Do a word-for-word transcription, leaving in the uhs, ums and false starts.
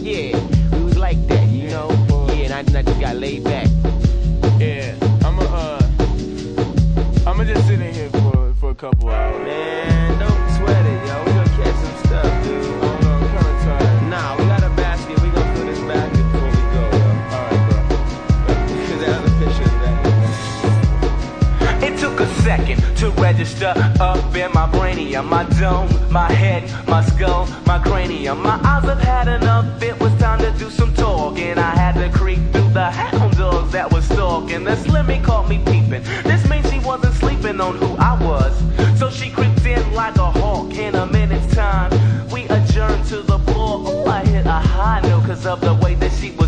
Yeah, we was like that, you know? Yeah, and I, and I just got laid back. Yeah, I'ma, uh, I'ma just sit in here for, for a couple hours. Man, don't sweat it, yo. We gonna catch some stuff, dude. I don't know, I'm kinda tired. Nah, we got a basket. We gonna fill this basket before we go, yo. Alright, bro. Cause that other picture of that. It took a second to register up in my brainium, my dome, my head, my skull, my cranium. My eyes have had enough, it was time to do some talking. I had to creep through the hound dogs that was stalking. The Slimmy caught me peeping. This means she wasn't sleeping on who I was. So she creeped in like a hawk in a minute's time. We adjourned to the floor. Ooh, I hit a high note cause of the way that she was